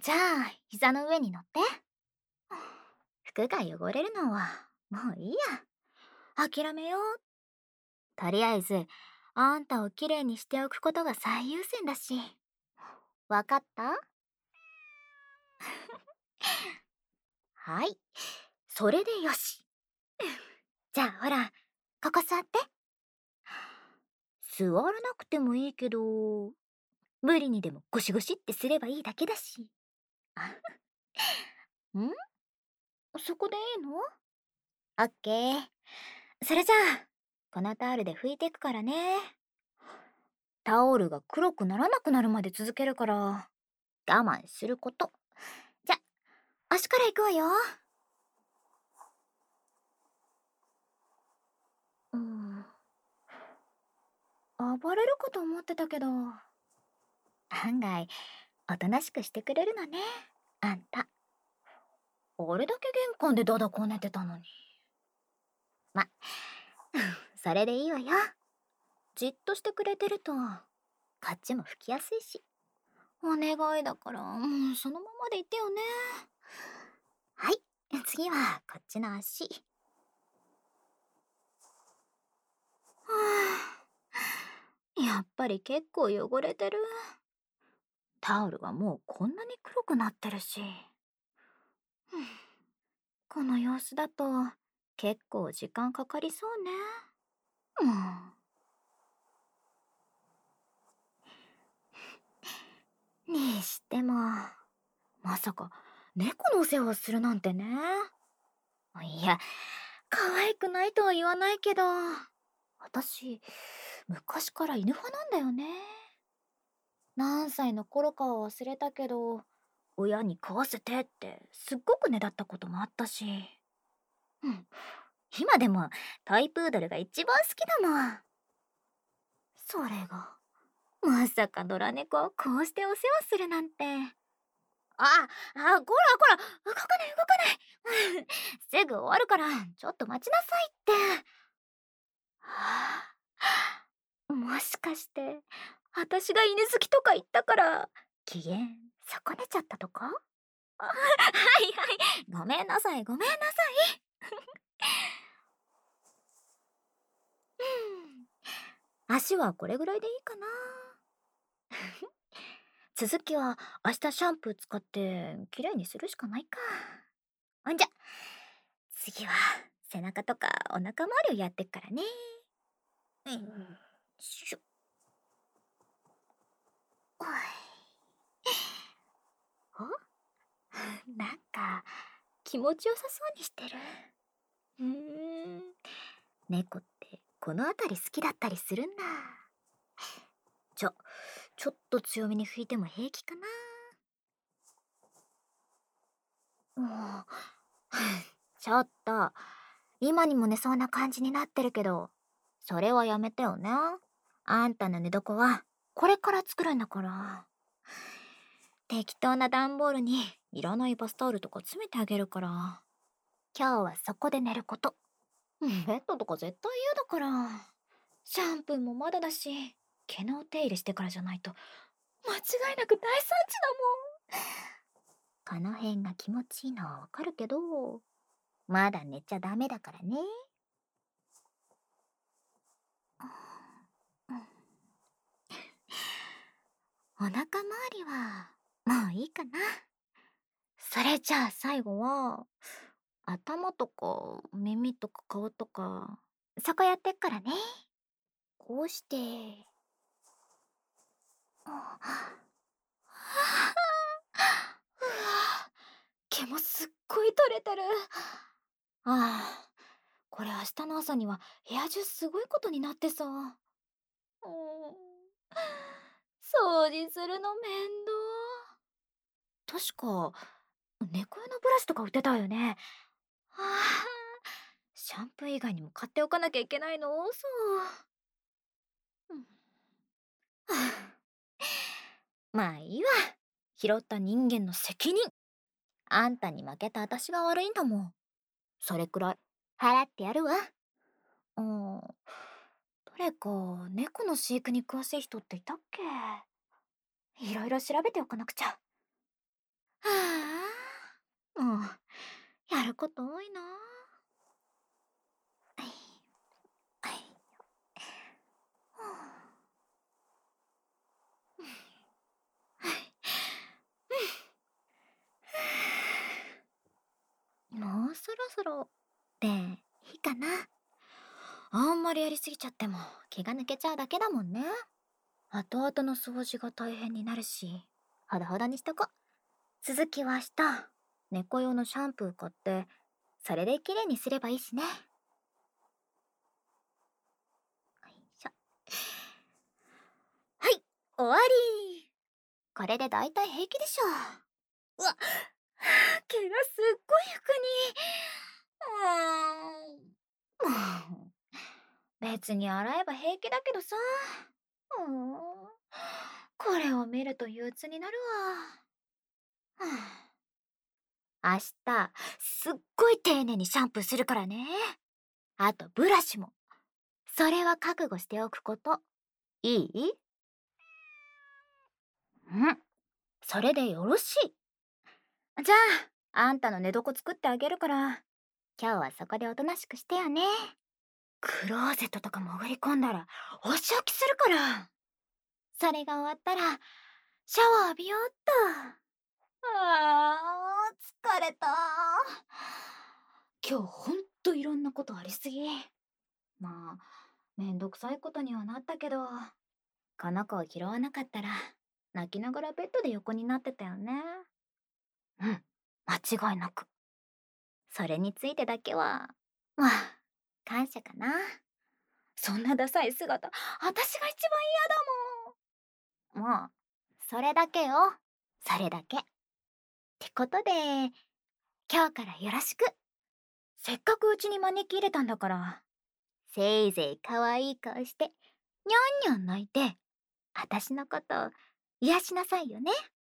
じゃあ、膝の上に乗って。服が汚れるのは、もういいや。諦めよう。とりあえず、あんたをきれいにしておくことが最優先だし。わかった？はい。それでよし。じゃあほら、ここ座って。座らなくてもいいけど、無理にでもゴシゴシってすればいいだけだし。ん？そこでいいの？オッケー。それじゃあ、このタオルで拭いていくからね。タオルが黒くならなくなるまで続けるから、我慢すること。じゃ、足から行くわよ。うん。暴れるかと思ってたけど、案外、おとなしくしてくれるのね、あんた。あれだけ玄関でダダこねてたのに。ま、それでいいわよ。じっとしてくれてると、こっちも拭きやすいし。お願いだから、そのままでいてよね。はい、次はこっちの足。はあ、やっぱり結構汚れてる。タオルはもうこんなに黒くなってるし。この様子だと結構時間かかりそうね。もう。にしても、まさか猫のお世話をするなんてね。いや、可愛くないとは言わないけど、私、昔から犬派なんだよね。何歳の頃かは忘れたけど、親に飼わせてってすっごくねだったこともあったし。うん。今でもトイプードルが一番好きだもん。それが、まさか野良猫をこうしてお世話するなんて。こらこら、動かない動かない。すぐ終わるから、ちょっと待ちなさいって。はあ、もしかして、私が犬好きとか言ったから、機嫌損ねちゃったとか？はいはい、ごめんなさいごめんなさい。足はこれぐらいでいいかな。続きは明日シャンプー使ってきれいにするしかないか。ほんじゃ、次は背中とかお腹周りをやってっからね。しょ。おい。なんか気持ちよさそうにしてる。うーん。猫ってこの辺り好きだったりするんだ。ちょっと強めに拭いても平気かな。もう、ちょっと、今にも寝そうな感じになってるけど、それはやめてよね。あんたの寝床は、これから作るんだから。適当な段ボールにいらないバスタオルとか詰めてあげるから。今日はそこで寝ること。ベッドとか絶対嫌だから。シャンプーもまだだし、毛のお手入れしてからじゃないと、間違いなく大惨事だもん。この辺が気持ちいいのはわかるけど、まだ寝ちゃダメだからね。お腹周りは、もういいかな。それじゃあ最後は、頭とか耳とか顔とか、そこやってっからね。こうして。あうわ、毛もすっごい取れてる。ああ、これ明日の朝には部屋中すごいことになってさ。掃除するの面倒。確か、猫用のブラシとか売ってたよね。ああ、シャンプー以外にも買っておかなきゃいけないの多そう。うん。はあ、まあいいわ。拾った人間の責任。あんたに負けた私が悪いんだもん。それくらい払ってやるわ。うん。誰か猫の飼育に詳しい人っていたっけ？いろいろ調べておかなくちゃ。 もう、やること多いな。はいはい。もうそろそろでいいかな。あんまりやりすぎちゃっても気が抜けちゃうだけだもんね。後々の掃除が大変になるし、ほどほどにしとこ。続きは明日、猫用のシャンプー買って、それで綺麗にすればいいしね。よいしょ。はい、終わり。これでだいたい平気でしょ。うわ、毛がすっごい服に。もう、別に洗えば平気だけどさ。うーん、これを見ると憂鬱になるわ。明日、すっごい丁寧にシャンプーするからね。あと、ブラシも。それは覚悟しておくこと。いい？うん。それでよろしい。じゃあ、あんたの寝床作ってあげるから、今日はそこでおとなしくしてよね。クローゼットとか潜り込んだら、お仕置きするから。それが終わったら、シャワー浴びようっと。疲れた。今日ほんといろんなことありすぎ。まあ、めんどくさいことにはなったけど、この子を拾わなかったら、泣きながらベッドで横になってたよね。うん、間違いなく。それについてだけは、まあ、感謝かな。そんなダサい姿、私が一番嫌だもん。もう、それだけよ。それだけ。ってことで、今日からよろしく。せっかくうちに招き入れたんだから、せいぜい可愛い顔して、にゃんにゃん泣いて、私のこと癒しなさいよね。